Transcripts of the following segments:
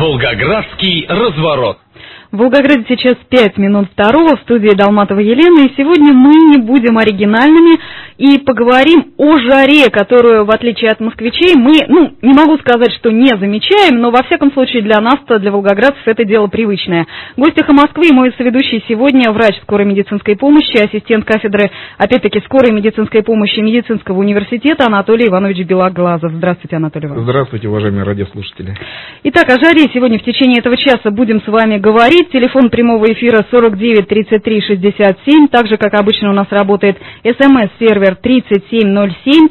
Волгоградский разворот. В Волгограде сейчас 5 минут второго, в студии Долматова Елена, и сегодня мы не будем оригинальными и поговорим о жаре, которую, в отличие от москвичей, мы, не могу сказать, что не замечаем, но во всяком случае для нас-то, для волгоградцев, это дело привычное. Гостиха Москвы и мой соведущий сегодня врач скорой медицинской помощи, ассистент кафедры, опять-таки, скорой медицинской помощи Медицинского университета Анатолий Иванович Белоглазов. Здравствуйте, Анатолий Иванович. Здравствуйте, уважаемые радиослушатели. Итак, о жаре сегодня в течение этого часа будем с вами говорить. Телефон прямого эфира 49 33 67. Также, как обычно, у нас работает СМС-сервер 3707.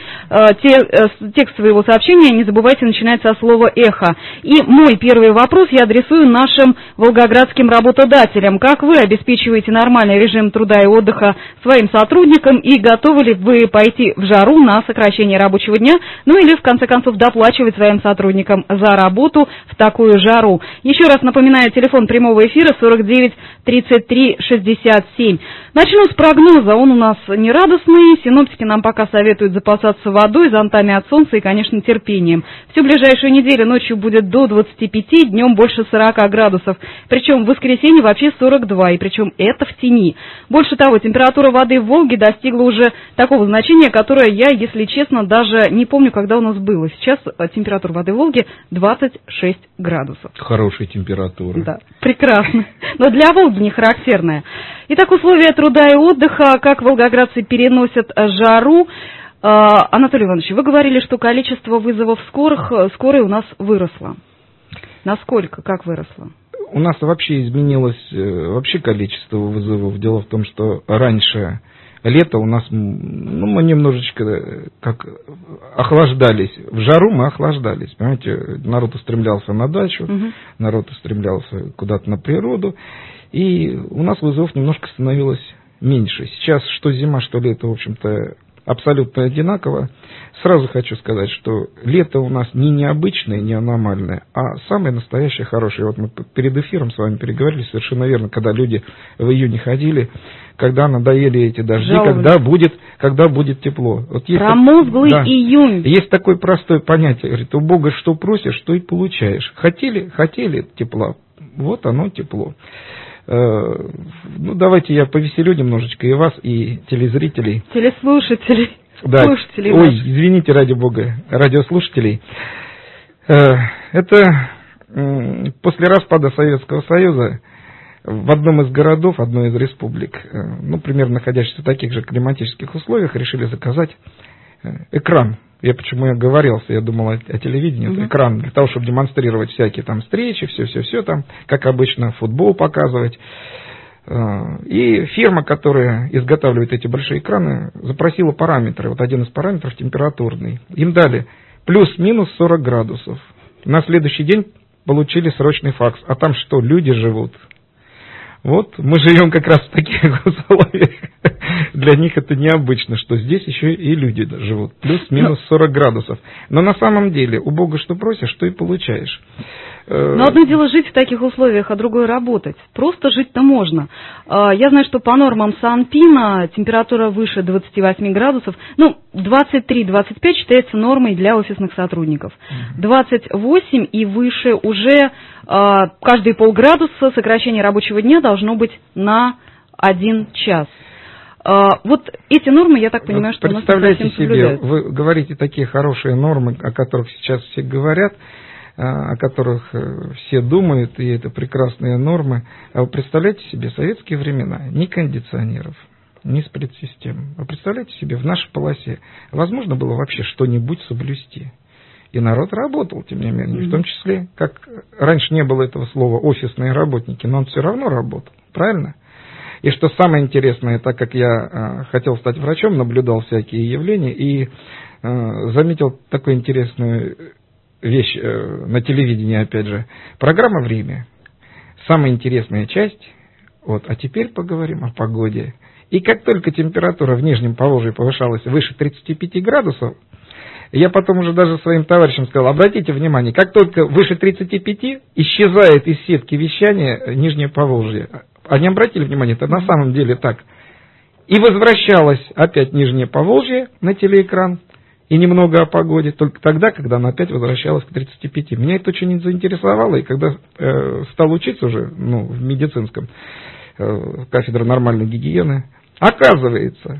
Текст своего сообщения, не забывайте, начинается со слова «эхо». И мой первый вопрос я адресую нашим волгоградским работодателям. Как вы обеспечиваете нормальный режим труда и отдыха своим сотрудникам, и готовы ли вы пойти в жару на сокращение рабочего дня, или, в конце концов, доплачивать своим сотрудникам за работу в такую жару? Еще раз напоминаю, телефон прямого эфира 49 33 67. Начну с прогноза. Он у нас нерадостный. Синоптики нам пока советуют запасаться водой, зонтами от солнца и, конечно, терпением. Всю ближайшую неделю ночью будет до 25, днем больше 40 градусов. Причем в воскресенье вообще 42, и причем это в тени. Больше того, температура воды в Волге достигла уже такого значения, которое я, если честно, даже не помню, когда у нас было. Сейчас температура воды в Волге 26 градусов. Хорошая температура. Да, прекрасно. Но для Волги не характерная. Итак, условия труда и отдыха, как волгоградцы переносят жару. Анатолий Иванович, вы говорили, что количество вызовов скорой у нас выросло. Насколько? Как выросло? У нас вообще изменилось количество вызовов. Дело в том, что раньше лето у нас, мы немножечко как охлаждались. В жару мы охлаждались, понимаете, народ устремлялся на дачу, народ устремлялся куда-то на природу, и у нас вызовов немножко становилось меньше. Сейчас что зима, что лето, в общем-то, абсолютно одинаково. Сразу хочу сказать, что лето у нас не необычное, не аномальное, а самое настоящее хорошее. Вот мы перед эфиром с вами переговорили совершенно верно, когда люди в июне ходили, когда надоели эти дожди, когда будет тепло. Вот есть промозглый июнь. Есть такое простое понятие, говорит, у Бога что просишь, что и получаешь. Хотели тепла, вот оно тепло. Давайте я повеселю немножечко и вас, и телезрителей. Телеслушателей. Да. Слушателей Ой, наших. извините, ради Бога, радиослушателей. Это после распада Советского Союза в одном из городов, одной из республик, примерно находящихся в таких же климатических условиях, решили заказать экран. Почему я оговорился, я думал о телевидении, экран, для того, чтобы демонстрировать всякие там встречи, все там, как обычно, футбол показывать. И фирма, которая изготавливает эти большие экраны, запросила параметры. Вот один из параметров температурный. Им дали плюс-минус 40 градусов. На следующий день получили срочный факс. А там что, люди живут? Вот, мы живем как раз в таких условиях. Для них это необычно, что здесь еще и люди живут. Плюс-минус 40 градусов. Но на самом деле, у Бога что просишь, что и получаешь. Но одно дело жить в таких условиях, а другое работать. Просто жить-то можно. Я знаю, что по нормам Санпина температура выше 28 градусов. 23-25 считается нормой для офисных сотрудников. 28 и выше уже каждые полградуса сокращение рабочего дня должно быть на 1 час. Вот эти нормы, я так понимаю, что у нас не совсем соблюдаются. Представляете себе, вы говорите такие хорошие нормы, о которых сейчас все говорят, о которых все думают, и это прекрасные нормы. А вы представляете себе советские времена, ни кондиционеров, ни сплит-систем. Вы представляете себе, в нашей полосе возможно было вообще что-нибудь соблюсти? И народ работал, тем не менее, в том числе, как раньше не было этого слова «офисные работники», но он все равно работал, правильно? И что самое интересное, так как я хотел стать врачом, наблюдал всякие явления и заметил такую интересную вещь на телевидении, опять же, программа «Время». Самая интересная часть, а теперь поговорим о погоде. И как только температура в Нижнем Поволжье повышалась выше 35 градусов, я потом уже даже своим товарищам сказал, обратите внимание, как только выше 35 исчезает из сетки вещания Нижнее Поволжье. Они обратили внимание, это на самом деле так. И возвращалось опять Нижнее Поволжье на телеэкран, и немного о погоде, только тогда, когда она опять возвращалась к 35. Меня это очень заинтересовало, и когда стал учиться уже в медицинском, кафедре нормальной гигиены, оказывается,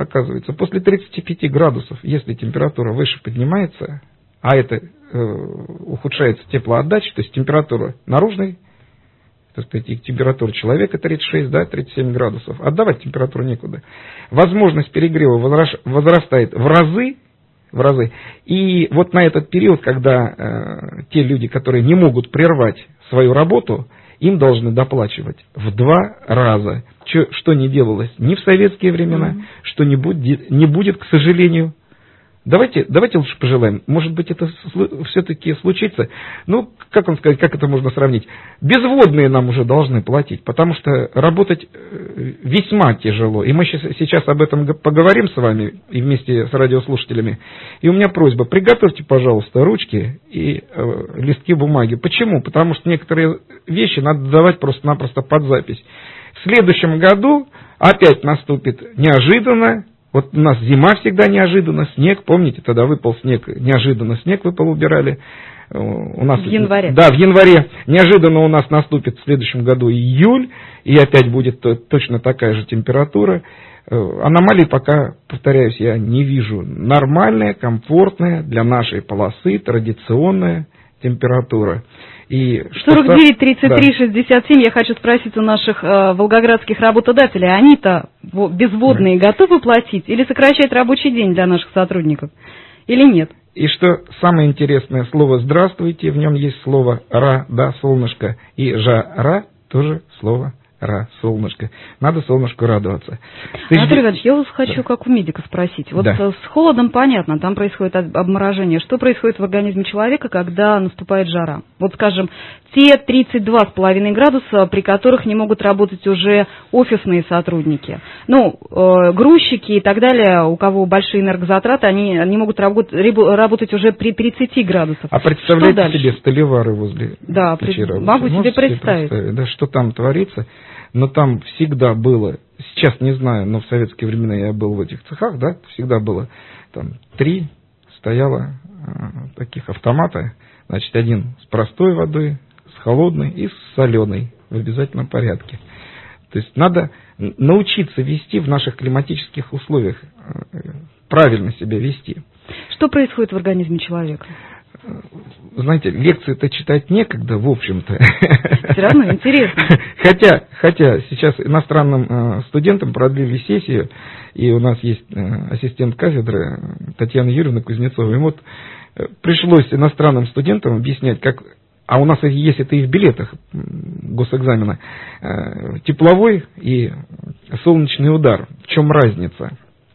после 35 градусов, если температура выше поднимается, а это ухудшается теплоотдача, то есть температура наружной, так сказать, и температура человека 36, 37 градусов, отдавать температуру некуда. Возможность перегрева возрастает в разы. И вот на этот период, когда те люди, которые не могут прервать свою работу, им должны доплачивать в 2 раза. Что не делалось ни в советские времена, что не будет, к сожалению. Давайте лучше пожелаем. Может быть, это все-таки случится. Как вам сказать, как это можно сравнить? Безводные нам уже должны платить, потому что работать весьма тяжело. И мы сейчас об этом поговорим с вами и вместе с радиослушателями. И у меня просьба, приготовьте, пожалуйста, ручки и листки бумаги. Почему? Потому что некоторые вещи надо давать просто-напросто под запись. В следующем году опять наступит неожиданно. Вот у нас зима всегда неожиданно, снег, помните, тогда выпал снег, неожиданно снег выпал, убирали. У нас, в январе. Да, в январе. Неожиданно у нас наступит в следующем году июль, и опять будет точно такая же температура. Аномалий пока, повторяюсь, я не вижу. Нормальная, комфортная для нашей полосы, традиционная температура. И 49 33 67, я хочу спросить у наших волгоградских работодателей, они-то безводные готовы платить или сокращать рабочий день для наших сотрудников, или нет? И что самое интересное, слово «здравствуйте», в нем есть слово «ра», да, солнышко, и «жара» тоже слово «ра», солнышко. Надо солнышку радоваться. Анатолий Иванович, я вас хочу как у медика спросить. Вот с холодом понятно, там происходит обморожение. Что происходит в организме человека, когда наступает жара? Вот, скажем, те 32,5 градуса, при которых не могут работать уже офисные сотрудники. Грузчики и так далее, у кого большие энергозатраты, они могут работать уже при 30 градусах. А представляете себе столевары возле печи работают? Могу себе представить. Да, что там творится. Но там всегда было, сейчас не знаю, но в советские времена я был в этих цехах, да, всегда было там 3 стояло таких автомата, значит, один с простой водой, с холодной и с соленой в обязательном порядке. То есть надо научиться вести в наших климатических условиях, правильно себя вести. Что происходит в организме человека? Знаете, лекции-то читать некогда, в общем-то. Все равно интересно. Хотя сейчас иностранным студентам продлили сессию, и у нас есть ассистент кафедры Татьяна Юрьевна Кузнецова. И вот пришлось иностранным студентам объяснять, как... А у нас есть это и в билетах госэкзамена. Тепловой и солнечный удар. В чем разница?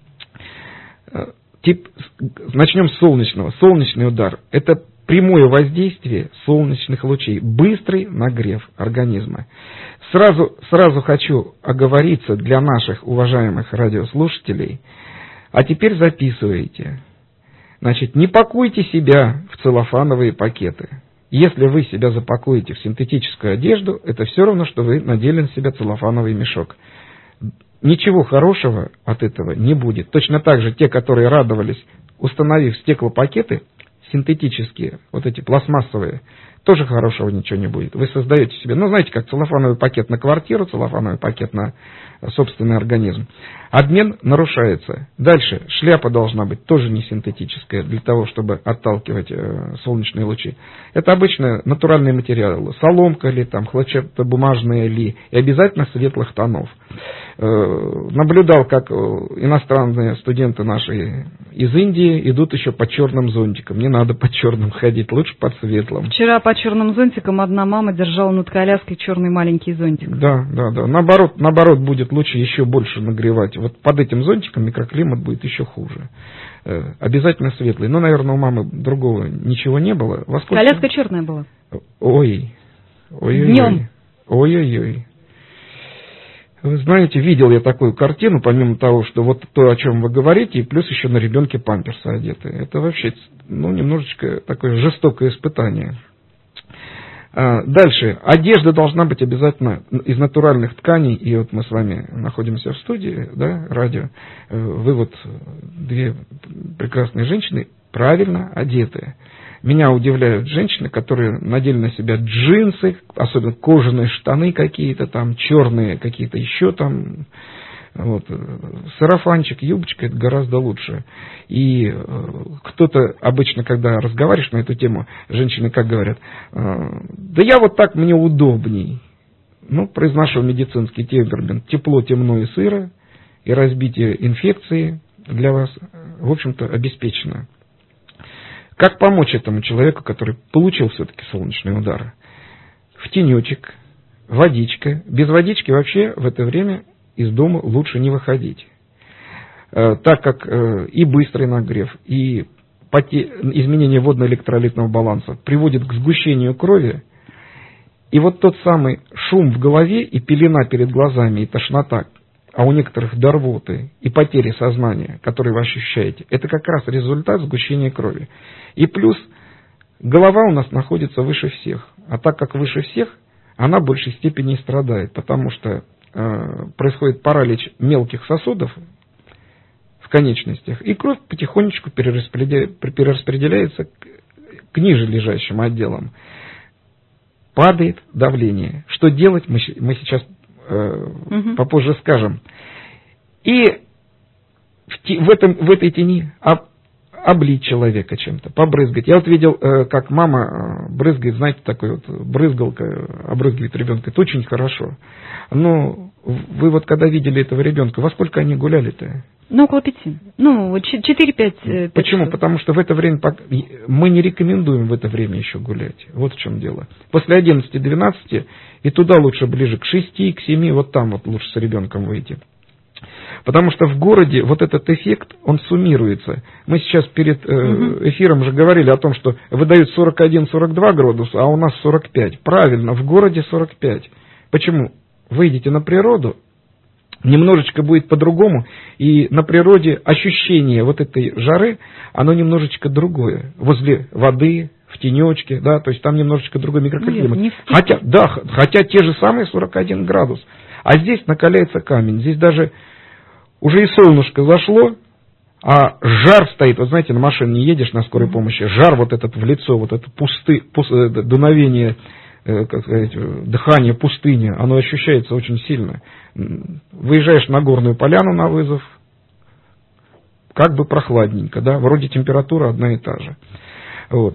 Начнем с солнечного. Солнечный удар – это прямое воздействие солнечных лучей, быстрый нагрев организма. Сразу хочу оговориться для наших уважаемых радиослушателей, а теперь записывайте. Значит, не пакуйте себя в целлофановые пакеты. Если вы себя запакуете в синтетическую одежду, это все равно, что вы надели на себя целлофановый мешок. Ничего хорошего от этого не будет. Точно так же те, которые радовались, установив стеклопакеты, синтетические, вот эти пластмассовые, тоже хорошего ничего не будет. Вы создаете себе, знаете, как целлофановый пакет на квартиру, целлофановый пакет на собственный организм. Обмен нарушается. Дальше, шляпа должна быть тоже не синтетическая, для того, чтобы отталкивать солнечные лучи. Это обычно натуральные материалы. Соломка ли, хлопчатобумажные ли, и обязательно светлых тонов. Наблюдал, как иностранные студенты наши из Индии идут еще под черным зонтиком. Не надо под черным ходить, лучше под светлым. Вчера под черным зонтиком одна мама держала над коляской черный маленький зонтик. Да. Наоборот, будет лучше еще больше нагревать. Вот под этим зонтиком микроклимат будет еще хуже. Обязательно светлый. Но, наверное, у мамы другого ничего не было. Коляска черная была. Ой-ой-ой. Днем. Ой-ой-ой. Вы знаете, видел я такую картину, помимо того, что вот то, о чем вы говорите, и плюс еще на ребенке памперсы одеты. Это вообще, немножечко такое жестокое испытание. Дальше. Одежда должна быть обязательно из натуральных тканей. И вот мы с вами находимся в студии, да, радио. Вы вот две прекрасные женщины, правильно одетые. Меня удивляют женщины, которые надели на себя джинсы, особенно кожаные штаны какие-то там, черные какие-то еще там. Вот. Сарафанчик, юбочка — это гораздо лучше. И кто-то обычно, когда разговариваешь на эту тему, женщины как говорят: да я вот так, мне удобней. Ну, произношу медицинский термин: тепло, темно и сыро, и разбитие инфекции для вас, в общем-то, обеспечено. Как помочь этому человеку, который получил все-таки солнечные удары? В тенечек, водичка. Без водички вообще в это время из дома лучше не выходить, так как и быстрый нагрев, и изменение водно-электролитного баланса приводит к сгущению крови, и вот тот самый шум в голове и пелена перед глазами, и тошнота, а у некоторых до рвоты, и потери сознания, которые вы ощущаете, это как раз результат сгущения крови. И плюс голова у нас находится выше всех, а так как выше всех, она в большей степени страдает, потому что происходит паралич мелких сосудов в конечностях, и кровь потихонечку перераспределяется к ниже лежащим отделам. Падает давление. Что делать, мы сейчас попозже скажем. И в этой тени облить человека чем-то, побрызгать. Я вот видел, как мама брызгает, знаете, такой вот брызгалка, обрызгивает ребенка. Это очень хорошо. Но вы вот когда видели этого ребенка, во сколько они гуляли-то? Ну, около 5. Ну, 4-5. Почему? Потому что в это время мы не рекомендуем в это время еще гулять. Вот в чем дело. После 11-12 и туда лучше ближе к 6, к 7, вот там вот лучше с ребенком выйти. Потому что в городе вот этот эффект, он суммируется. Мы сейчас перед эфиром уже говорили о том, что выдают 41-42 градуса, а у нас 45. Правильно, в городе 45. Почему? Выйдите на природу, немножечко будет по-другому, и на природе ощущение вот этой жары, оно немножечко другое. Возле воды, в тенечке, да, то есть там немножечко другой микроклимат. Хотя те же самые 41 градус. А здесь накаляется камень, здесь даже уже и солнышко зашло, а жар стоит. Вот знаете, на машине не едешь на скорой помощи, жар вот этот в лицо, вот это дуновение, как сказать, дыхание пустыни, оно ощущается очень сильно. Выезжаешь на горную поляну на вызов, как бы прохладненько, да, вроде температура одна и та же. Вот.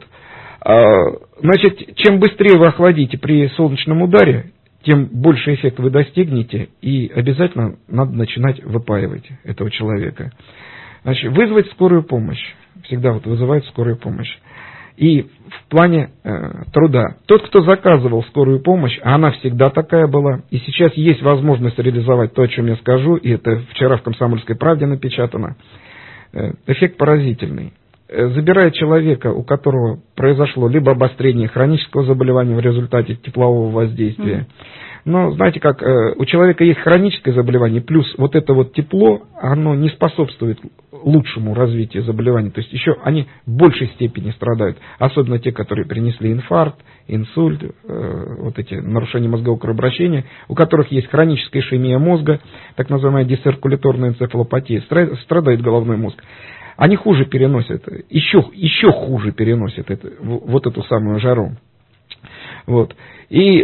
Значит, чем быстрее вы охладите при солнечном ударе, тем больше эффект вы достигнете, и обязательно надо начинать выпаивать этого человека. Значит, вызвать скорую помощь. Всегда вот вызывает скорую помощь. И в плане труда. Тот, кто заказывал скорую помощь, а она всегда такая была, и сейчас есть возможность реализовать то, о чем я скажу, и это вчера в «Комсомольской правде» напечатано, эффект поразительный. Забирая человека, у которого произошло либо обострение хронического заболевания в результате теплового воздействия, но знаете как, у человека есть хроническое заболевание, плюс вот это вот тепло, оно не способствует лучшему развитию заболевания, то есть еще они в большей степени страдают, особенно те, которые перенесли инфаркт, инсульт, вот эти нарушения мозгового кровообращения, у которых есть хроническая ишемия мозга, так называемая дисциркуляторная энцефалопатия, страдает головной мозг. Они хуже переносят, еще хуже переносят вот эту самую жару. Вот. И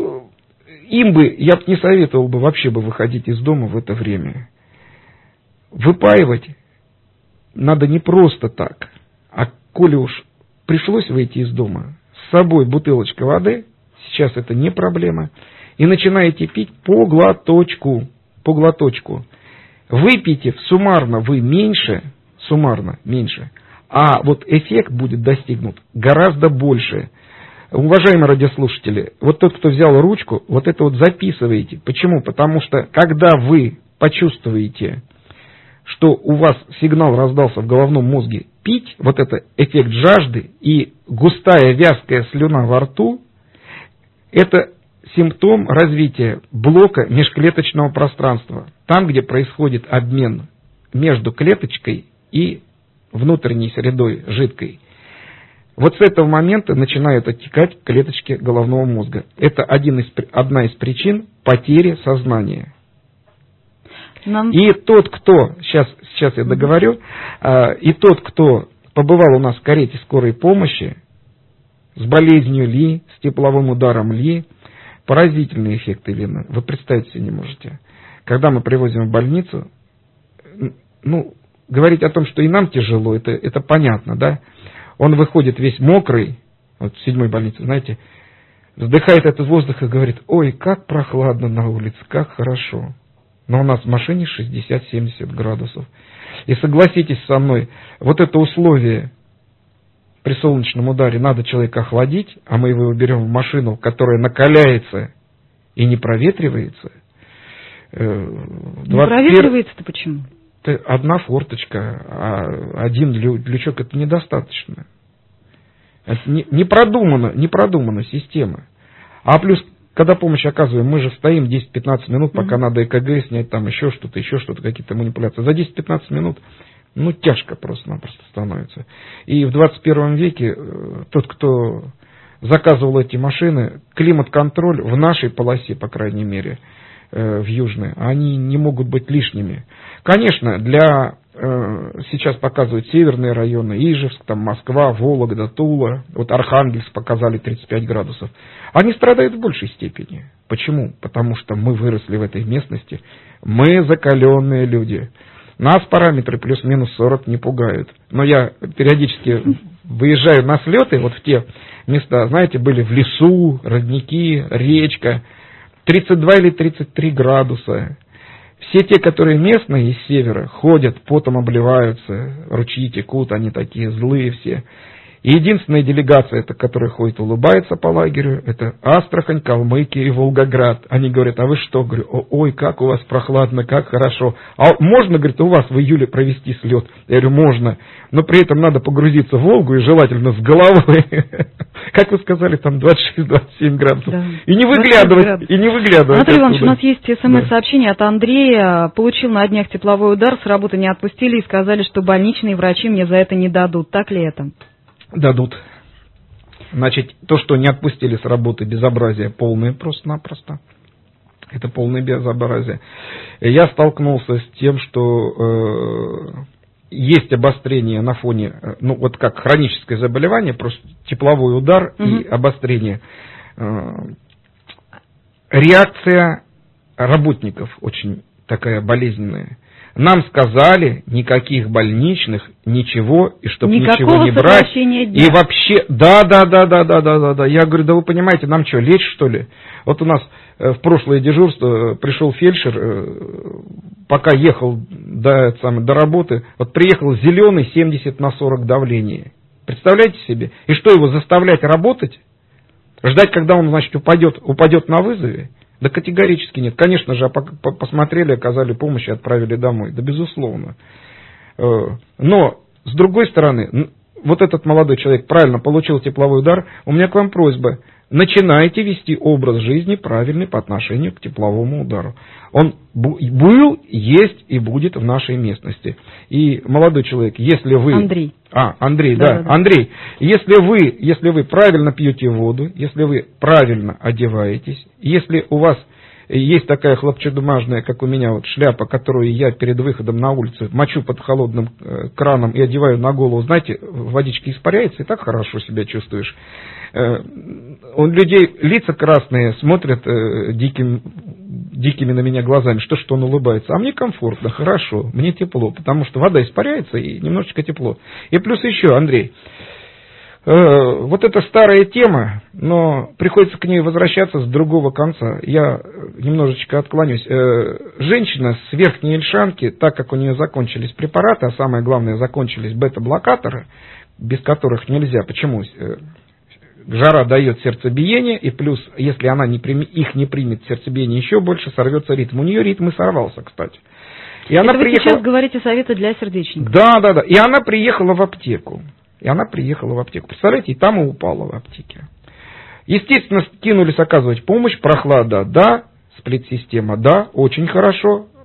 им бы, я бы не советовал бы вообще бы выходить из дома в это время. Выпаивать надо не просто так, а коли уж пришлось выйти из дома, с собой бутылочка воды, сейчас это не проблема, и начинаете пить по глоточку. Выпейте суммарно вы меньше, а вот эффект будет достигнут гораздо больше. Уважаемые радиослушатели, вот тот, кто взял ручку, вот это вот записывайте. Почему? Потому что, когда вы почувствуете, что у вас сигнал раздался в головном мозге пить, вот это эффект жажды и густая вязкая слюна во рту, это симптом развития блока межклеточного пространства. Там, где происходит обмен между клеточкой и внутренней средой жидкой. вот с этого момента начинают оттекать клеточки головного мозга. Это одна из причин потери сознания. И тот, кто, сейчас я договорю, и тот, кто побывал у нас в карете скорой помощи, с болезнью Ли, с тепловым ударом Ли, поразительный эффект Елена, вы представить себе не можете. Когда мы привозим в больницу, говорить о том, что и нам тяжело, это понятно, да? Он выходит весь мокрый, вот в 7-й больнице, знаете, вздыхает этот воздух и говорит: ой, как прохладно на улице, как хорошо. Но у нас в машине 60-70 градусов. И согласитесь со мной, вот это условие при солнечном ударе, надо человека охладить, а мы его берем в машину, которая накаляется и не проветривается. Не проветривается-то почему? Одна форточка, а один лючок — это недостаточно. Это не продумана система. А плюс, когда помощь оказываем, мы же стоим 10-15 минут, пока надо ЭКГ снять, там еще что-то, какие-то манипуляции. За 10-15 минут, тяжко просто-напросто становится. И в 21 веке тот, кто заказывал эти машины, климат-контроль в нашей полосе, по крайней мере, в Южной, они не могут быть лишними. Конечно, сейчас показывают северные районы, Ижевск, там Москва, Вологда, Тула, вот Архангельск показали 35 градусов. Они страдают в большей степени. Почему? Потому что мы выросли в этой местности, мы закаленные люди. Нас параметры плюс-минус 40 не пугают. Но я периодически выезжаю на слеты, вот в те места, знаете, были в лесу, родники, речка, 32 или 33 градуса. Все те, которые местные из севера, ходят, потом обливаются, ручьи текут, они такие злые все. И единственная делегация, которая ходит, улыбается по лагерю, это Астрахань, Калмыкия и Волгоград. Они говорят: а вы что? Говорю: ой, как у вас прохладно, как хорошо. А можно, говорит, у вас в июле провести слет? Я говорю: можно, но при этом надо погрузиться в Волгу и желательно с головой. Как вы сказали, там 26-27 градусов. Да. И не выглядывать. Анатолий Иванович, у нас есть СМС-сообщение от Андрея. Получил на днях тепловой удар, с работы не отпустили и сказали, что больничные врачи мне за это не дадут. Так ли это? Дадут. Значит, то, что не отпустили с работы, безобразие полное просто-напросто. Это полное безобразие. Я столкнулся с тем, что есть обострение на фоне, вот как хроническое заболевание, просто тепловой удар и обострение. Реакция работников очень такая болезненная. Нам сказали, никаких больничных, ничего, и чтобы ничего не брать. И вообще, да. Я говорю: да вы понимаете, нам что, лечь, что ли? Вот у нас в прошлое дежурство пришел фельдшер, пока ехал до работы, вот приехал зеленый 70/40 давление. Представляете себе? И что, его заставлять работать? Ждать, когда он, значит, упадет на вызове? Да категорически нет. Конечно же, посмотрели, оказали помощь и отправили домой. Да безусловно. Но, с другой стороны, вот этот молодой человек правильно получил тепловой удар. У меня к вам просьба. Начинайте вести образ жизни правильный по отношению к тепловому удару. Он был, есть и будет в нашей местности. И, молодой человек, если вы... Андрей. Андрей, да. Андрей, если вы правильно пьете воду, если вы правильно одеваетесь, если у вас есть такая хлопчатомажная, как у меня, вот шляпа, которую я перед выходом на улицу мочу под холодным краном и одеваю на голову, знаете, водичка испаряется, и так хорошо себя чувствуешь. У людей лица красные, смотрят дикими на меня глазами, что он улыбается. А мне комфортно, хорошо, мне тепло, потому что вода испаряется и немножечко тепло. И плюс еще, Андрей, вот это старая тема, но приходится к ней возвращаться с другого конца. Я немножечко отклонюсь. Женщина с верхней Ольшанки, так как у нее закончились препараты, а самое главное, закончились бета-блокаторы, без которых нельзя. Почему? Жара дает сердцебиение, и плюс, если она их не примет, сердцебиение еще больше, сорвется ритм. У нее ритм и сорвался, кстати. И она вы сейчас говорите советы для сердечников. Да. И она приехала в аптеку. Представляете, и там и упала в аптеке. Естественно, кинулись оказывать помощь. Прохлада, да. Сплит-система, да. Очень хорошо.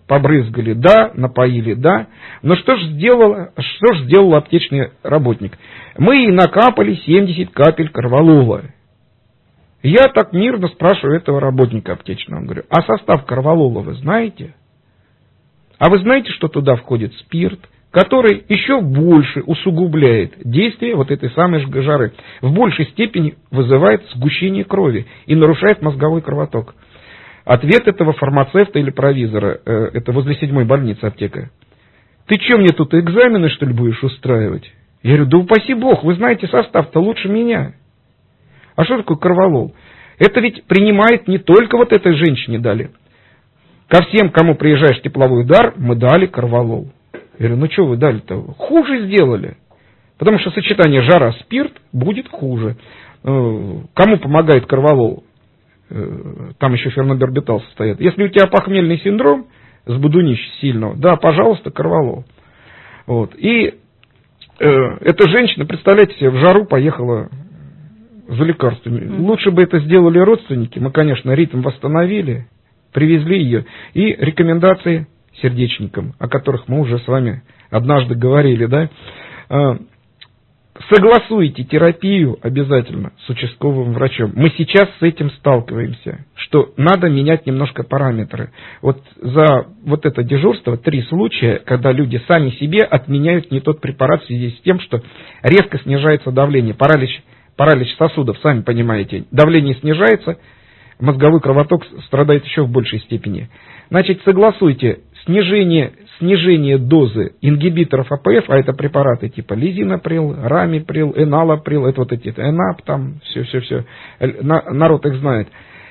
побрызгали, да, напоили, да. Но что же сделал аптечный работник? Мы ей накапали 70 капель корвалола. Я так мирно спрашиваю этого работника аптечного, говорю, а состав корвалола вы знаете? А вы знаете, что туда входит спирт, который еще больше усугубляет действие вот этой самой жары, в большей степени вызывает сгущение крови и нарушает мозговой кровоток? Ответ этого фармацевта или провизора, это возле 7-й больницы аптека. Ты что, мне тут экзамены, что ли, будешь устраивать? Я говорю, да упаси бог, вы знаете состав-то лучше меня. А что такое корвалол? Это ведь принимает не только вот этой женщине дали. Ко всем, кому приезжаешь тепловой удар, мы дали корвалол. Я говорю, ну что вы дали-то? Хуже сделали. Потому что сочетание жара-спирт будет хуже. Кому помогает корвалол? Там еще фернобарбитал состоит. Если у тебя похмельный синдром с будунища сильного, да, пожалуйста, корвалол. Вот. И эта женщина, представляете себе, в жару поехала за лекарствами. Лучше бы это сделали родственники. Мы, конечно, ритм восстановили, привезли ее. И рекомендации сердечникам, о которых мы уже с вами однажды говорили, да. Согласуйте терапию обязательно с участковым врачом. Мы сейчас с этим сталкиваемся, что надо менять немножко параметры. Вот за вот это дежурство 3 случая, когда люди сами себе отменяют не тот препарат в связи с тем, что резко снижается давление, паралич сосудов, сами понимаете, давление снижается, мозговой кровоток страдает еще в большей степени. Значит, согласуйте снижение дозы ингибиторов АПФ, а это препараты типа лизинаприл, рамиприл, эналаприл, это вот эти энап, там, все, народ их знает.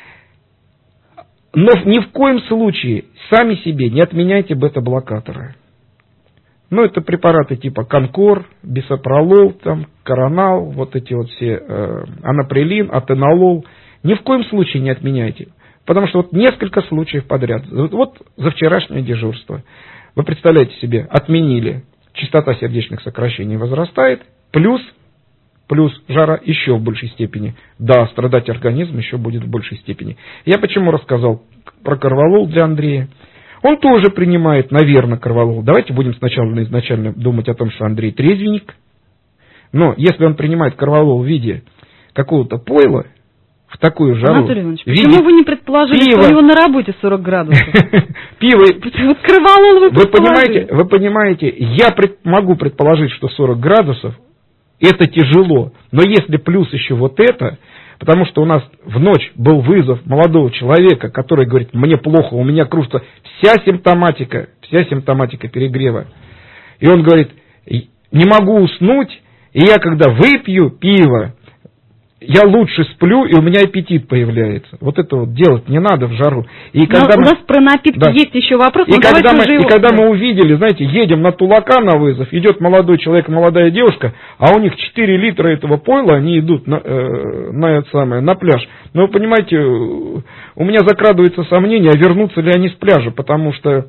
Но ни в коем случае сами себе не отменяйте бета-блокаторы. Ну, это препараты типа Конкор, бисопролол, там, коронал, вот эти вот все, анаприлин, атенолол. Ни в коем случае не отменяйте. Потому что вот несколько случаев подряд. Вот за вчерашнее дежурство. Вы представляете себе, отменили, частота сердечных сокращений возрастает, плюс жара еще в большей степени. Да, страдать организм еще будет в большей степени. Я почему рассказал про корвалол для Андрея? Он тоже принимает, наверное, корвалол. Давайте будем сначала изначально думать о том, что Андрей трезвенник. Но если он принимает корвалол в виде какого-то пойла, в такую жару... Анатолий Иванович, почему вы не предположили, что у него на работе 40 градусов? Пиво... Вот корвалол вы предположили. Вы понимаете, я могу предположить, что 40 градусов это тяжело. Но если плюс еще вот это, потому что у нас в ночь был вызов молодого человека, который говорит, мне плохо, у меня кружится вся симптоматика перегрева. И он говорит, не могу уснуть, и я когда выпью пиво, я лучше сплю, и у меня аппетит появляется. Вот это вот делать не надо в жару. И когда у нас про напитки есть еще вопрос. И когда мы увидели, знаете, едем на Тулака на вызов, идет молодой человек, молодая девушка, а у них 4 литра этого пойла, они идут на пляж. Но вы понимаете, у меня закрадывается сомнение, а вернутся ли они с пляжа, потому что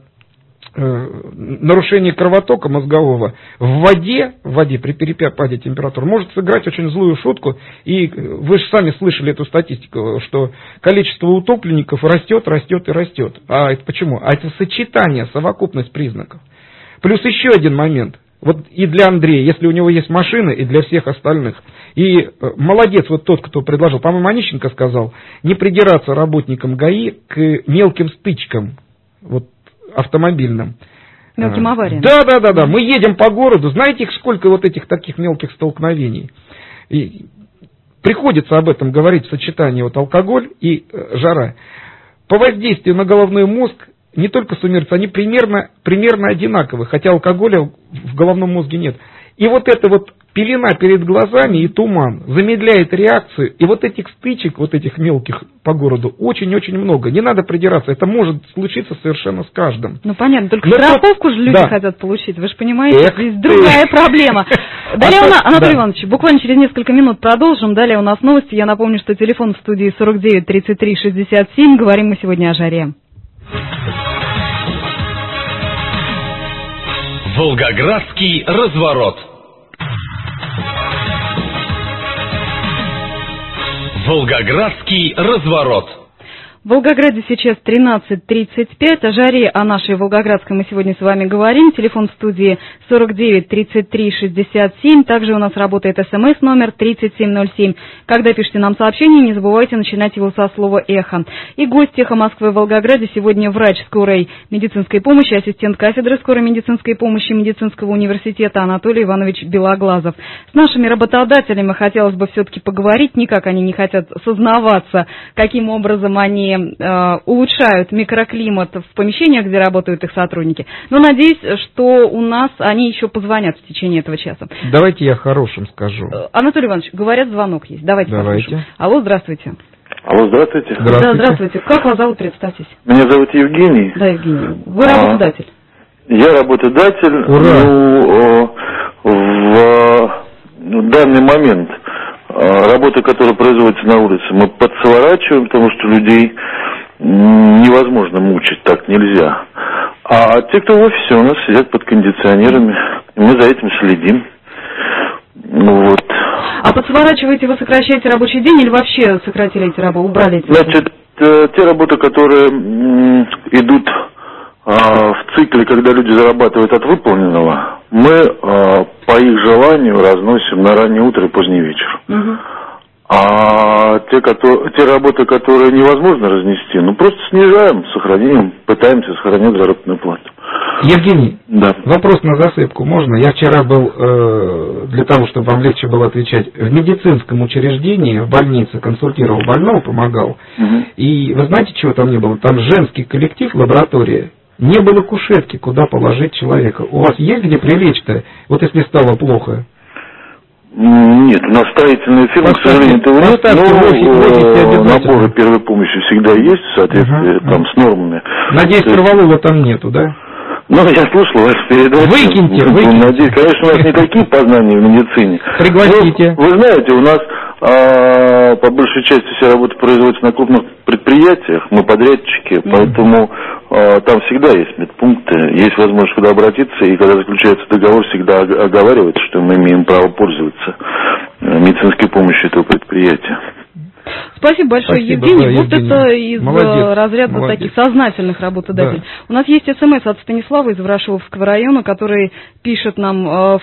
нарушение кровотока мозгового в воде при перепаде температур может сыграть очень злую шутку. И вы же сами слышали эту статистику, что количество утопленников растет. А это почему? А это сочетание, совокупность признаков. Плюс еще один момент. Вот и для Андрея, если у него есть машина, и для всех остальных. И молодец вот тот, кто предложил, по-моему, Онищенко сказал, не придираться работникам ГАИ к мелким стычкам. Вот автомобильным. Мелким авариям. Да. Мы едем по городу. Знаете, сколько вот этих таких мелких столкновений? И приходится об этом говорить в сочетании вот алкоголь и жара. По воздействию на головной мозг не только суммируются, они примерно одинаковы, хотя алкоголя в головном мозге нет. И вот эта вот пелена перед глазами и туман замедляет реакцию. И вот этих стычек, вот этих мелких по городу, очень-очень много. Не надо придираться, это может случиться совершенно с каждым. Ну понятно, только страховку же люди хотят получить. Вы же понимаете, здесь другая проблема. Далее у нас, Анатолий Иванович, буквально через несколько минут продолжим. Далее у нас новости. Я напомню, что телефон в студии 49 33 67. Говорим мы сегодня о жаре. Волгоградский разворот. Волгоградский разворот. В Волгограде сейчас 13:35. О жаре, о нашей Волгоградской мы сегодня с вами говорим. Телефон в студии 49 33 67. Также у нас работает СМС-номер 3707. Когда пишите нам сообщение, не забывайте начинать его со слова «Эхо». И гость «Эхо Москвы» в Волгограде сегодня врач скорой медицинской помощи, ассистент кафедры скорой медицинской помощи Медицинского университета Анатолий Иванович Белоглазов. С нашими работодателями хотелось бы все-таки поговорить. Никак они не хотят сознаваться, каким образом они улучшают микроклимат в помещениях, где работают их сотрудники. Но надеюсь, что у нас они еще позвонят в течение этого часа. Давайте я хорошим скажу. Анатолий Иванович, говорят, звонок есть. Давайте послушаем. Алло, здравствуйте. Алло, здравствуйте. Да, здравствуйте. Как вас зовут, представьтесь? Меня зовут Евгений. Да, Евгений. Вы работодатель? Я работодатель. Ура! В данный момент работа, которая производится на улице, мы подсворачиваем, потому что людей невозможно мучить, так нельзя. А те, кто в офисе, у нас сидят под кондиционерами, мы за этим следим. Вот. А подсворачиваете, вы сокращаете рабочий день или вообще сократили эти работы, убрали эти? Значит, те работы, которые идут в цикле, когда люди зарабатывают от выполненного, мы по их желанию разносим на раннее утро и поздний вечер. Угу. А те работы, которые невозможно разнести, просто снижаем, пытаемся сохранять заработную плату. Евгений, да. Вопрос на засыпку можно? Я вчера был, для того, чтобы вам легче было отвечать, в медицинском учреждении, в больнице, консультировал больного, помогал. Угу. И вы знаете, чего там не было? Там женский коллектив, лаборатория. Не было кушетки, куда положить человека. У вас есть где прилечь-то, вот если стало плохо? Нет, у нас строительная фирма, к сожалению, этого нет, но наборы первой помощи всегда есть, в соответствии там, с нормами. Надеюсь, кроволола там нету, да? Я слушал вашу передачу. Выкиньте. Надеюсь, конечно, у нас не такие познания в медицине. Пригласите. Вы знаете, у нас по большей части вся работа производится на крупных предприятиях, мы подрядчики, поэтому там всегда есть медпункты, есть возможность куда обратиться, и когда заключается договор, всегда оговаривается, что мы имеем право пользоваться медицинской помощью этого предприятия. Спасибо большое, Евгений. Да, вот Евгений. это из разряда таких сознательных работодателей. Да. У нас есть СМС от Станислава из Ворошиловского района, который пишет нам, во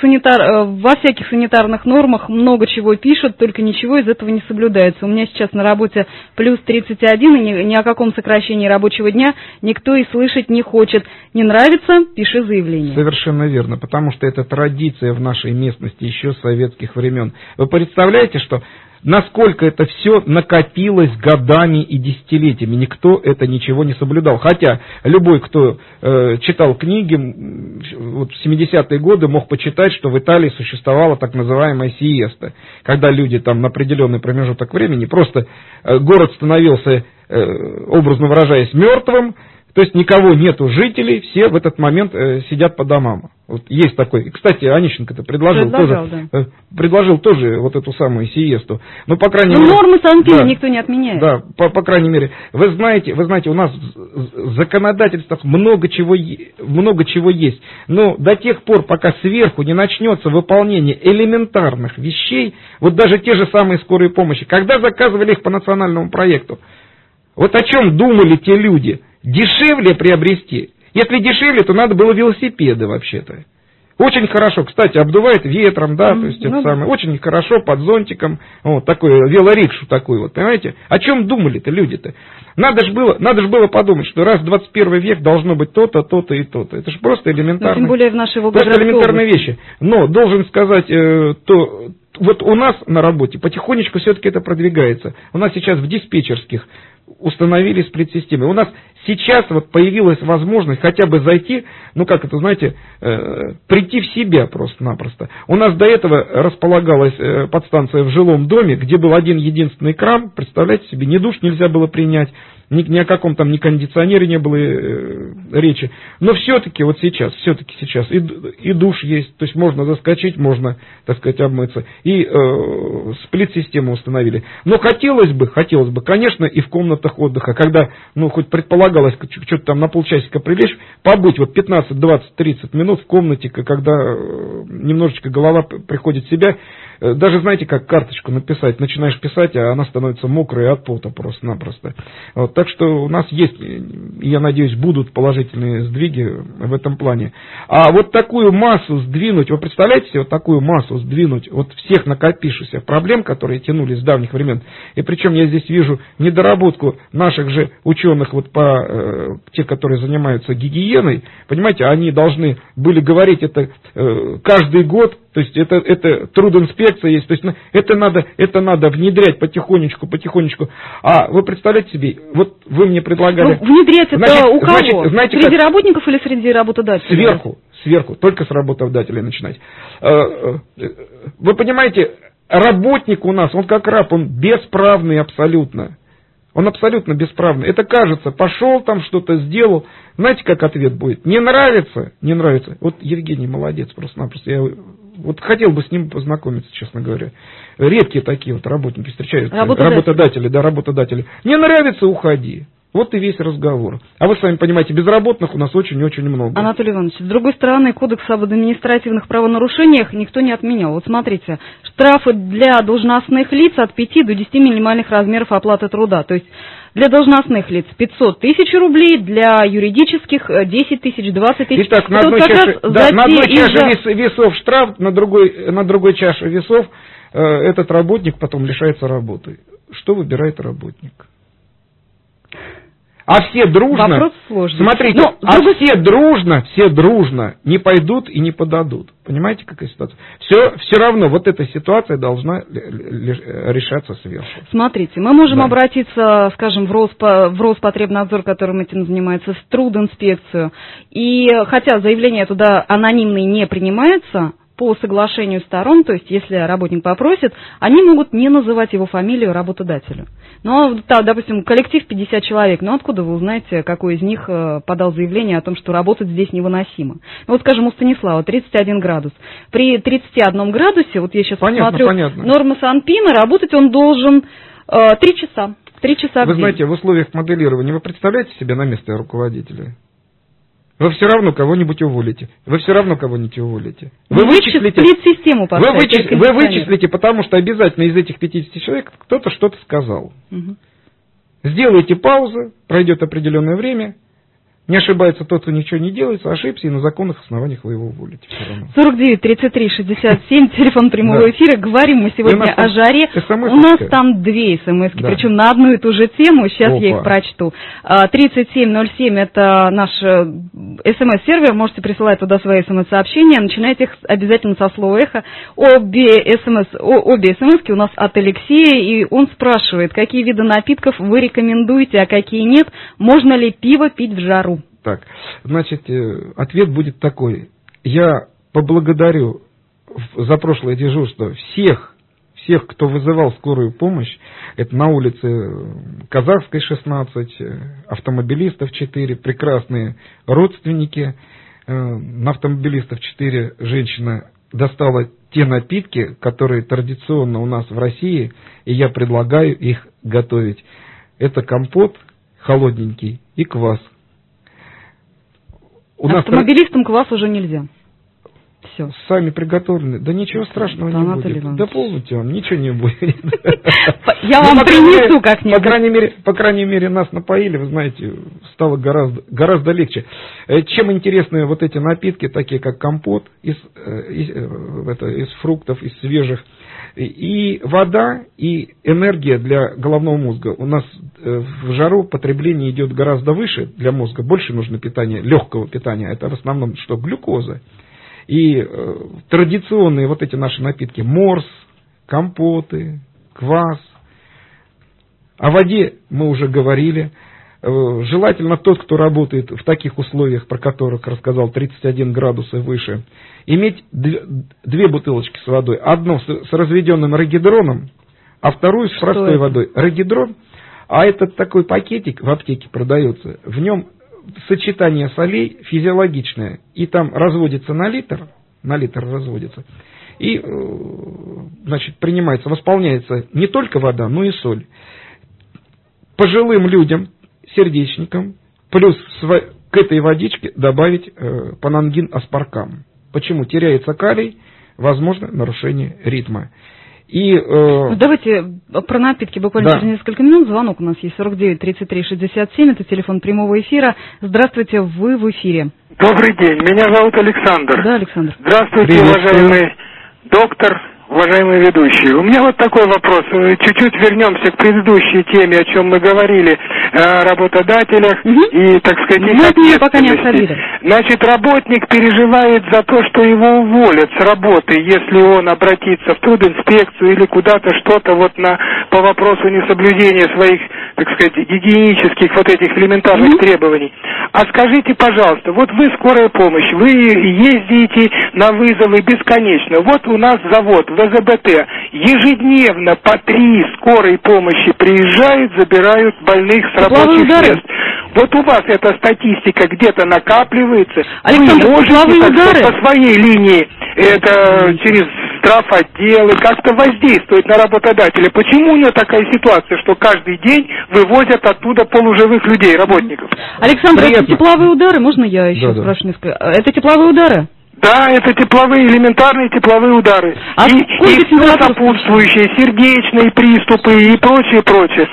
всяких санитарных нормах много чего пишут, только ничего из этого не соблюдается. У меня сейчас на работе плюс 31, и ни о каком сокращении рабочего дня никто и слышать не хочет. Не нравится? Пиши заявление. Совершенно верно, потому что это традиция в нашей местности еще с советских времен. Вы представляете, что насколько это все накопилось годами и десятилетиями. Никто это ничего не соблюдал. Хотя любой, кто читал книги, вот в 70-е годы мог почитать, что в Италии существовала так называемая сиеста. Когда люди там на определенный промежуток времени, просто город становился, образно выражаясь, мертвым, то есть никого нету жителей, все в этот момент сидят по домам. Вот есть такой. Кстати, Онищенко-то предложил тоже вот эту самую сиесту. Ну, по крайней мере, нормы санэпида никто не отменяет. Да, по крайней мере. Вы знаете, у нас в законодательствах много чего есть. Но до тех пор, пока сверху не начнется выполнение элементарных вещей, вот даже те же самые скорые помощи, когда заказывали их по национальному проекту, вот о чем думали те люди? Дешевле приобрести. Если дешевле, то надо было велосипеды вообще-то. Очень хорошо, кстати, обдувает ветром, да, то есть это самое, очень хорошо под зонтиком, вот такой велорикшу такой вот, понимаете? О чем думали-то люди-то? Надо же было подумать, что раз в 21 век должно быть то-то, то-то и то-то. Это же просто элементарно. Тем более в нашей Волгоградской просто элементарные вещи. Но должен сказать, вот у нас на работе потихонечку все-таки это продвигается. У нас сейчас в диспетчерских установили сплит-системы. У нас сейчас вот появилась возможность хотя бы зайти, прийти в себя просто-напросто. У нас до этого располагалась подстанция в жилом доме, где был один единственный кран, представляете себе, ни душ нельзя было принять, ни о каком там ни кондиционере не было речи. Но все-таки вот сейчас и душ есть, то есть можно заскочить, можно, так сказать, обмыться. И сплит-систему установили. Но хотелось бы, конечно, и в комнату комнатах отдыха, когда, ну, хоть предполагалось что-то там на полчасика прилечь, побыть вот 15, 20, 30 минут в комнате, когда немножечко голова приходит в себя. Даже, знаете, как карточку написать, начинаешь писать, а она становится мокрой от пота просто-напросто. Вот, так что у нас есть, я надеюсь, будут положительные сдвиги в этом плане. А вот такую массу сдвинуть, вы представляете себе, вот такую массу сдвинуть, вот всех накопившихся проблем, которые тянулись с давних времен, и причем я здесь вижу недоработку наших же ученых, вот те, которые занимаются гигиеной, понимаете, они должны были говорить это каждый год. То есть это трудинспекция есть, то есть это надо внедрять потихонечку. А вы представляете себе, вот вы мне предлагали... Ну, внедрять это у кого? Знаете, среди работников или среди работодателей? Сверху, только с работодателей начинать. Вы понимаете, работник у нас, он как раб, он бесправный абсолютно. Он абсолютно бесправный. Это кажется, пошел там что-то сделал. Знаете, как ответ будет? Не нравится? Не нравится. Вот Евгений молодец просто-напросто. Я вот хотел бы с ним познакомиться, честно говоря. Редкие такие вот работники встречаются. Работодатели. Не нравится, уходи. Вот и весь разговор. А вы сами понимаете, безработных у нас очень-очень много. Анатолий Иванович, с другой стороны, кодекс об административных правонарушениях никто не отменял. Вот смотрите, штрафы для должностных лиц от 5 до 10 минимальных размеров оплаты труда. То есть для должностных лиц 500 тысяч рублей, для юридических 10 тысяч, 20 тысяч. Итак, на одной чаше весов штраф, на другой чаше весов этот работник потом лишается работы. Что выбирает работник? А все дружно, вопрос сложный. Смотрите, все дружно не пойдут и не подадут. Понимаете, какая ситуация? Все равно вот эта ситуация должна решаться сверху. Смотрите, мы можем обратиться, скажем, в Роспотребнадзор, которым этим занимается, в трудинспекцию. И хотя заявление туда анонимное не принимается, по соглашению сторон, то есть если работник попросит, они могут не называть его фамилию работодателю. Но, допустим, коллектив 50 человек, но откуда вы узнаете, какой из них подал заявление о том, что работать здесь невыносимо? Ну, вот, скажем, у Станислава 31 градус. При 31 градусе, вот я сейчас смотрю, норма Санпина, работать он должен 3 часа. 3 часа в день. Вы знаете, в условиях моделирования вы представляете себя на место руководителя? Вы все равно кого-нибудь уволите. Вы вычислите, потому что обязательно из этих 50 человек кто-то что-то сказал. Угу. Сделайте паузу, пройдет определенное время. Не ошибается тот, кто ничего не делает, ошибся, и на законных основаниях вы его уволите. 49 33 67, телефон прямого эфира. Говорим мы сегодня о жаре. У нас там 2 смс-ки, причем на одну и ту же тему. Сейчас я их прочту. 3707 это наш смс-сервер. Можете присылать туда свои смс-сообщения. Начинайте их обязательно со слова «эхо». Обе смс-ки у нас от Алексея, и он спрашивает, какие виды напитков вы рекомендуете, а какие нет. Можно ли пиво пить в жару? Так, значит, ответ будет такой. Я поблагодарю за прошлое дежурство всех, кто вызывал скорую помощь. Это на улице Казахской 16, автомобилистов 4, прекрасные родственники. На автомобилистов 4 женщина достала те напитки, которые традиционно у нас в России, и я предлагаю их готовить. Это компот холодненький и квас. Автомобилистам квас уже нельзя. Все. Сами приготовлены. Да ничего страшного не будет. Да полностью вам ничего не будет. Я вам принесу как-нибудь. По крайней мере, нас напоили, вы знаете, стало гораздо легче. Чем интересны вот эти напитки, такие как компот из фруктов, из свежих, и вода, и энергия для головного мозга. У нас в жару потребление идет гораздо выше для мозга, больше нужно питания, легкого питания. Это в основном что? Глюкоза. И традиционные вот эти наши напитки: морс, компоты, квас. О воде мы уже говорили. Желательно тот, кто работает в таких условиях, про которых рассказал, 31 градус и выше, иметь 2 бутылочки с водой. Одну с разведенным регидроном, а вторую с простой водой. Регидрон, а это такой пакетик в аптеке продается, в нем сочетание солей физиологичное, и там разводится на литр разводится, и, значит, принимается, восполняется не только вода, но и соль. пожилым людям, сердечникам, плюс к этой водичке добавить панангин аспаркам. Почему? Теряется калий, возможно нарушение ритма. И, давайте про напитки буквально через несколько минут. Звонок у нас есть 49 33 67, это телефон прямого эфира. Здравствуйте, вы в эфире. Добрый день, меня зовут Александр. Да, Александр. Здравствуйте, уважаемый доктор, уважаемые ведущие. У меня вот такой вопрос. Чуть-чуть вернемся к предыдущей теме, о чем мы говорили, о работодателях и, так сказать, их ответственности. Пока не обсудили. Значит, работник переживает за то, что его уволят с работы, если он обратится в трудинспекцию или куда-то что-то вот по вопросу несоблюдения своих, так сказать, гигиенических вот этих элементарных требований. А скажите, пожалуйста, вот вы скорая помощь, вы ездите на вызовы бесконечно. Вот у нас завод ВЗБТ. Ежедневно по 3 скорой помощи приезжают, забирают больных с рабочих мест. Вот у вас эта статистика где-то накапливается. Александр, вы можете по своей линии, это через здравотделы, как-то воздействовать на работодателя. Почему у него такая ситуация, что каждый день вывозят оттуда полуживых людей, работников? Александр, это тепловые удары? Можно я еще спрошу несколько? Это тепловые удары? Да, это тепловые, элементарные тепловые удары. И сопутствующие, сердечные приступы и прочее, прочее.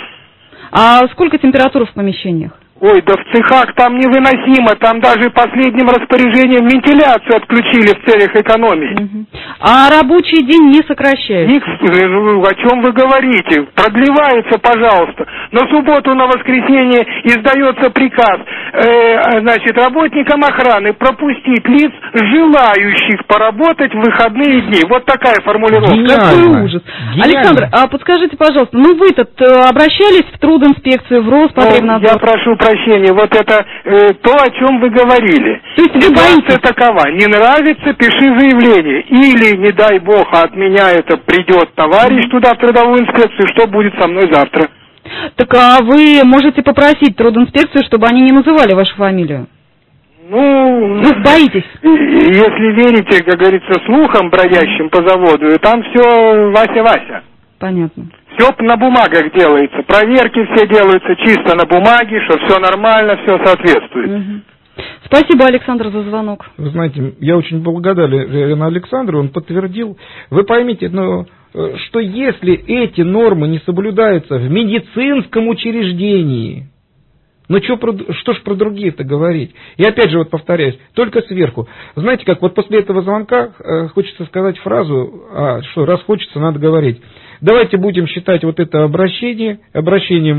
А сколько температура в помещениях? Ой, да в цехах там невыносимо, там даже последним распоряжением вентиляцию отключили в целях экономии. А рабочий день не сокращается? О чем вы говорите? Продлевается, пожалуйста. На субботу, на воскресенье издается приказ, значит, работникам охраны пропустить лиц, желающих поработать в выходные дни. Вот такая формулировка. Какой ужас. Александр, а подскажите, пожалуйста, вы обращались в трудинспекцию, в Роспотребнадзор? Я прошу прощения, вот это то, о чем вы говорили. То есть ситуация такова: не нравится, пиши заявление. Или, не дай бог, от меня это придет товарищ туда в трудовую инспекцию, что будет со мной завтра? Так а вы можете попросить трудинспекцию, чтобы они не называли вашу фамилию? Вы боитесь? Если верите, как говорится, слухам, бродящим по заводу, там все Вася-Вася. Понятно. Все на бумагах делается, проверки все делаются чисто на бумаге, что все нормально, все соответствует. Спасибо, Александр, за звонок. Вы знаете, я очень благодарен Александру, он подтвердил. Вы поймите, что если эти нормы не соблюдаются в медицинском учреждении, что ж про другие-то говорить? И опять же, повторяюсь, только сверху. Знаете, как после этого звонка хочется сказать фразу, что раз хочется, надо говорить. Давайте будем считать это обращением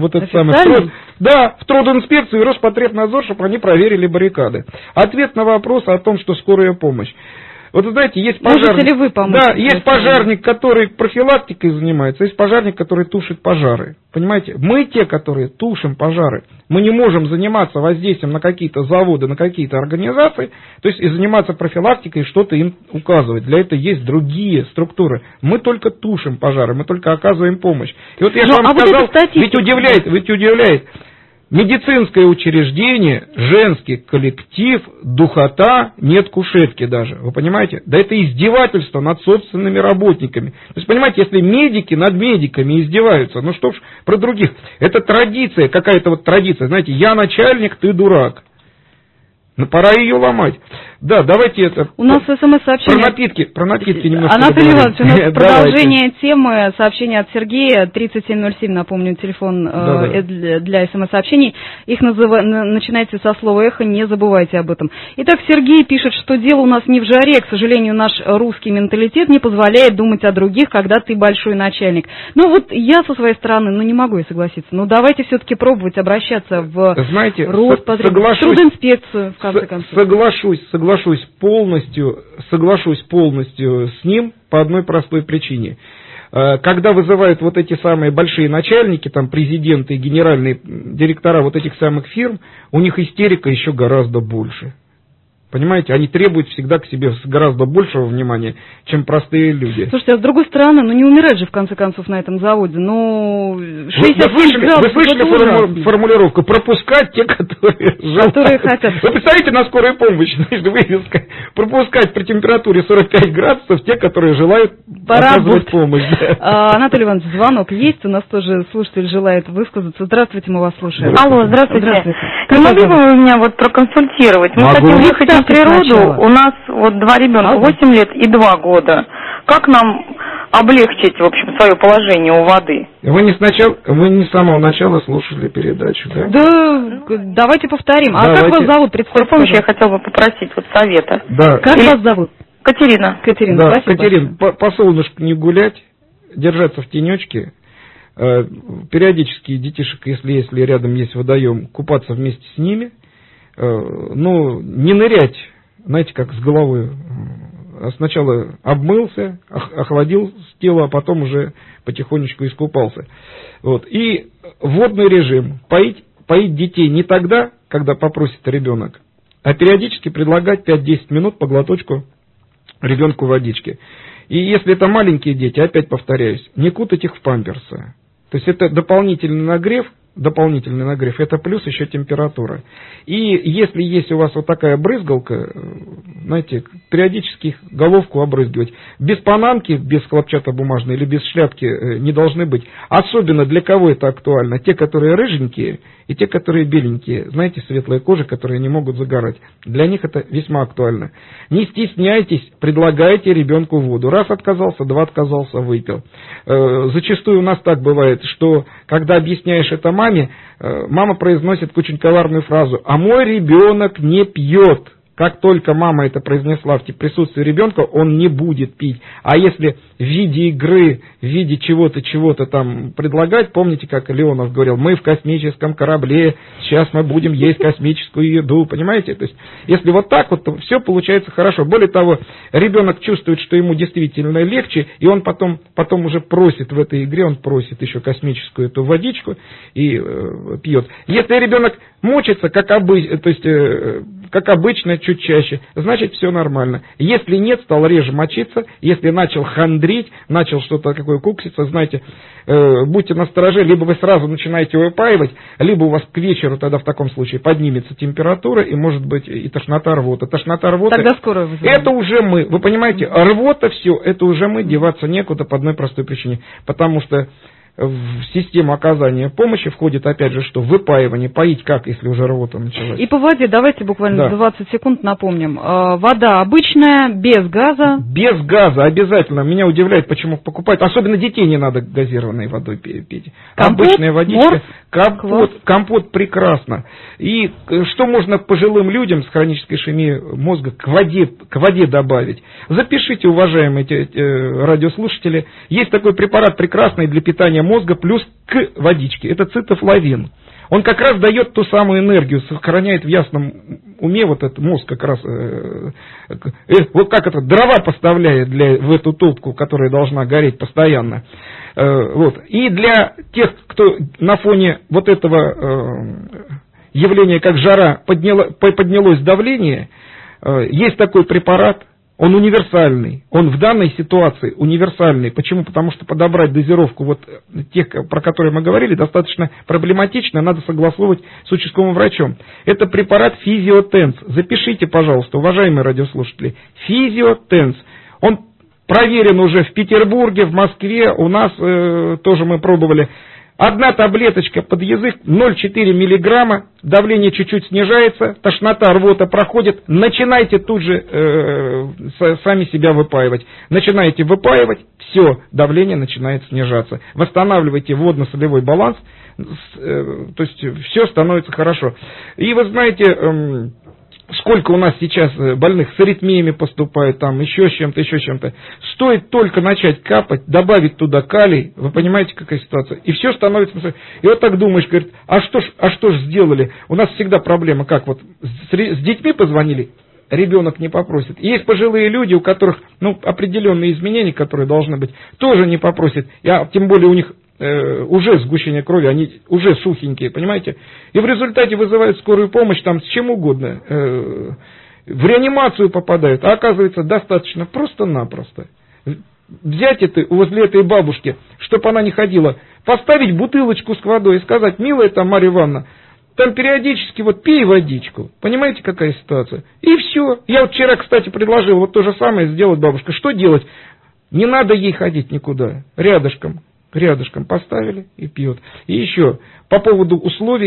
в трудинспекцию и Роспотребнадзор, чтобы они проверили баррикады. Ответ на вопрос о том, что скорая помощь. Вот знаете, есть пожарник. Можете ли вы помочь? Да, есть пожарник, который профилактикой занимается, есть пожарник, который тушит пожары. Понимаете? Мы те, которые тушим пожары. Мы не можем заниматься воздействием на какие-то заводы, на какие-то организации, то есть и заниматься профилактикой, что-то им указывать. Для этого есть другие структуры. Мы только тушим пожары, мы только оказываем помощь. И вот я же вам сказал, ведь удивляет. Медицинское учреждение, женский коллектив, духота, нет кушетки даже. Вы понимаете? Да это издевательство над собственными работниками. То есть, понимаете, если медики над медиками издеваются, что ж про других. Это традиция, какая-то традиция. Знаете, я начальник, ты дурак. Пора ее ломать. Да, давайте У нас смс-сообщение. Про напитки немножко. Анатолий Иванович, у нас продолжение темы. Сообщение от Сергея, 3707, напомню, телефон для смс-сообщений. Их начинайте со слова «эхо», не забывайте об этом. Итак, Сергей пишет, что дело у нас не в жаре. К сожалению, наш русский менталитет не позволяет думать о других, когда ты большой начальник. Я со своей стороны, не могу и согласиться. Давайте все-таки пробовать обращаться в трудинспекцию. Соглашусь полностью с ним по одной простой причине. Когда вызывают эти самые большие начальники, президенты и генеральные директора этих самых фирм, у них истерика еще гораздо больше. Понимаете, они требуют всегда к себе гораздо большего внимания, чем простые люди. Слушайте, а с другой стороны, ну не умирать же в конце концов на этом заводе, ну 67 градусов. Вы слышали формулировку «пропускать те, которые хотят». Вы представляете, на скорой помощи, вывеска «пропускать при температуре 45 градусов те, которые желают оказывать помощь». Анатолий Иванович, звонок есть, у нас тоже слушатель желает высказаться. Здравствуйте, мы вас слушаем. Алло, здравствуйте. Не могли бы вы меня вот проконсультировать? Мы хотим ехать на природу, у нас вот 2 ребенка, 8 лет и 2 года. Как нам облегчить, в общем, свое положение у воды? Вы не с самого начала слушали передачу, да? Да, давайте повторим. А как вас зовут? При помощи я хотела бы попросить вот совета. Да. Как вас зовут? Катерина. Катерина, да, спасибо. Катерина, по солнышку не гулять, держаться в тенечке, периодически детишек, если рядом есть водоем, купаться вместе с ними, ну, не нырять, знаете, как с головой. Сначала обмылся, охладил тело, а потом уже потихонечку искупался. Вот. И водный режим. Поить детей не тогда, когда попросит ребенок, а периодически предлагать 5-10 минут по глоточку ребенку водички. И если это маленькие дети, опять повторяюсь, не кутать их в памперсы. То есть это дополнительный нагрев, это плюс еще температура. И если есть у вас вот такая брызгалка, знаете, периодически их головку обрызгивать. Без панамки, без хлопчатобумажной или без шляпки не должны быть. Особенно для кого это актуально? Те, которые рыженькие, и те, которые беленькие. Знаете, светлая кожа, которые не могут загорать. Для них это весьма актуально. Не стесняйтесь, предлагайте ребенку воду. Раз отказался, 2 отказался, выпил. Зачастую у нас так бывает, что когда объясняешь это маме, мама произносит очень коварную фразу: «А мой ребенок не пьет». Как только мама это произнесла в присутствии ребенка, он не будет пить. А если в виде игры, в виде чего-то там предлагать, помните, как Леонов говорил, мы в космическом корабле, сейчас мы будем есть космическую еду, понимаете? То есть, если вот так вот, то все получается хорошо. Более того, ребенок чувствует, что ему действительно легче, и он потом уже просит в этой игре, он просит еще космическую эту водичку и пьет. Если ребенок мучится, как обычно, чуть чаще, значит все нормально. Если нет, стал реже мочиться, если начал хандрить, начал что-то такое кукситься, знаете, будьте настороже, либо вы сразу начинаете выпаивать, либо у вас к вечеру тогда в таком случае поднимется температура, и может быть и тошнота, рвота. Тогда скоро вызовем. Это уже мы, вы понимаете, рвота все, это уже мы, деваться некуда по одной простой причине, потому что в систему оказания помощи входит, опять же, что выпаивание, поить как, если уже рвота началась. И по воде давайте буквально 20 секунд напомним. Вода обычная, без газа. Без газа, обязательно. Меня удивляет, почему покупают. Особенно детей не надо газированной водой пить. Компот, обычная водичка. Компот прекрасно. И что можно пожилым людям с хронической ишемией мозга к воде добавить? Запишите, уважаемые радиослушатели. Есть такой препарат прекрасный для питания мозга плюс к водичке. Это цитофлавин. Он как раз дает ту самую энергию, сохраняет в ясном уме вот этот мозг как раз, вот как это, дрова поставляет в эту топку, которая должна гореть постоянно. Вот. И для тех, кто на фоне вот этого явления, как жара, поднялось давление, есть такой препарат. Он универсальный, он в данной ситуации универсальный. Почему? Потому что подобрать дозировку вот тех, про которые мы говорили, достаточно проблематично, надо согласовывать с участковым врачом. Это препарат Физиотенс. Запишите, пожалуйста, уважаемые радиослушатели. Физиотенс. Он проверен уже в Петербурге, в Москве, у нас тоже мы пробовали. 1 таблеточка под язык, 0,4 миллиграмма, давление чуть-чуть снижается, тошнота, рвота проходит. Начинайте тут же сами себя выпаивать. Начинаете выпаивать, все, давление начинает снижаться. Восстанавливайте водно-солевой баланс, то есть все становится хорошо. И вы знаете, сколько у нас сейчас больных с аритмиями поступает, там еще с чем-то. Стоит только начать капать, добавить туда калий, вы понимаете, какая ситуация, и все становится. И вот так думаешь, говорит, а что ж сделали? У нас всегда проблема, как вот с детьми позвонили, ребенок не попросит. Есть пожилые люди, у которых определенные изменения, которые должны быть, тоже не попросят. Тем более у них уже сгущение крови, они уже сухенькие, понимаете? И в результате вызывают скорую помощь там с чем угодно. в реанимацию попадают, а оказывается достаточно просто-напросто взять это возле этой бабушки, чтобы она не ходила, поставить бутылочку с водой и сказать: милая там Марья Ивановна, там периодически вот пей водичку. Понимаете, какая ситуация? И все. Я вот вчера, кстати, предложил вот то же самое сделать бабушка. Что делать? Не надо ей ходить никуда. Рядышком поставили и пьет. И еще, по поводу условий,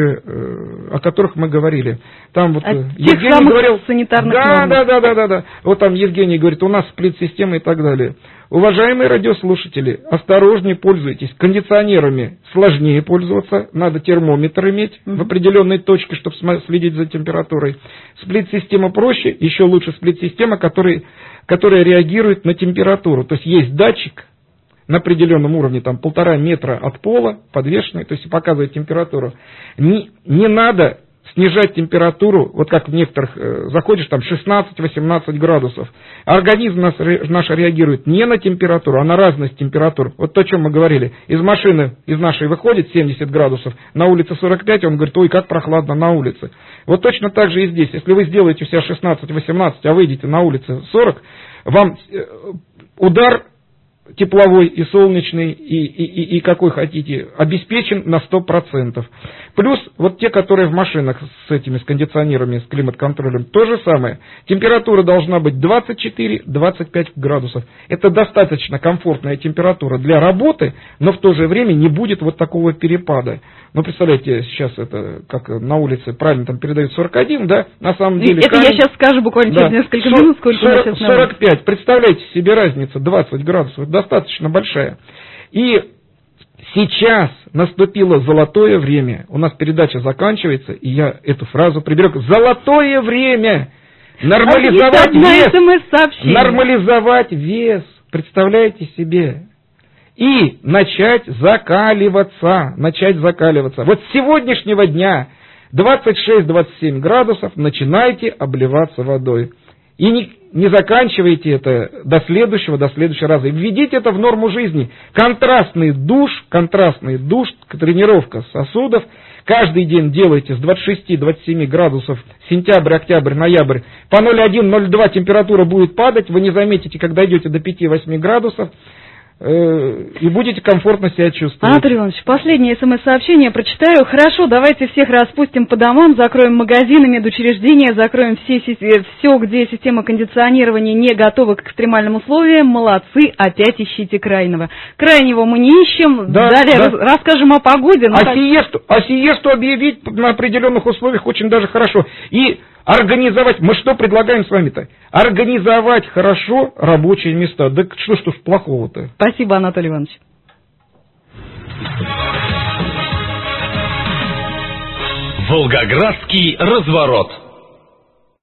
о которых мы говорили. Там вот Евгений говорил... санитарных норм. Да. Вот там Евгений говорит, у нас сплит-система и так далее. Уважаемые радиослушатели, осторожнее пользуйтесь. Кондиционерами сложнее пользоваться. Надо термометр иметь в определенной точке, чтобы следить за температурой. Сплит-система проще. Еще лучше сплит-система, которая реагирует на температуру. То есть датчик на определенном уровне, там 1,5 метра от пола, подвешенный, то есть показывает температуру. Не надо снижать температуру, вот как в некоторых, заходишь, там 16-18 градусов. Организм наш реагирует не на температуру, а на разность температур. Вот то, о чем мы говорили. Из машины, из нашей выходит 70 градусов, на улице 45, он говорит: ой, как прохладно на улице. Вот точно так же и здесь. Если вы сделаете у себя 16-18, а выйдете на улице 40, вам удар тепловой и солнечный, и какой хотите, обеспечен на 100%. Плюс вот те, которые в машинах с кондиционерами, с климат-контролем, то же самое. Температура должна быть 24-25 градусов. Это достаточно комфортная температура для работы, но в то же время не будет вот такого перепада. Ну, представляете, сейчас это, как на улице правильно там передают 41, да, на самом деле... Это я сейчас скажу буквально через несколько минут, сколько у нас сейчас 45, представляете себе разницу, 20 градусов, достаточно большая. И сейчас наступило золотое время. У нас передача заканчивается, и я эту фразу приберег. Золотое время! Нормализовать вес! Нормализовать вес! Представляете себе? И начать закаливаться. Вот с сегодняшнего дня 26-27 градусов начинайте обливаться водой. И не заканчивайте это до следующего раза. И введите это в норму жизни. Контрастный душ, тренировка сосудов. Каждый день делайте с 26-27 градусов, сентябрь, октябрь, ноябрь. По 0,1-0,2 температура будет падать. Вы не заметите, когда идете до 5-8 градусов. И будете комфортно себя чувствовать. Анатолий Иванович, последнее СМС-сообщение прочитаю. Хорошо, давайте всех распустим по домам, закроем магазины, медучреждения, закроем все, где система кондиционирования не готова к экстремальным условиям. Молодцы, опять ищите крайнего. Крайнего мы не ищем. Далее расскажем о погоде. Сиесту объявить на определенных условиях очень даже хорошо. И организовать, мы что предлагаем с вами-то? Организовать хорошо рабочие места. Да что ж плохого-то? Спасибо, Анатолий Иванович. Волгоградский разворот.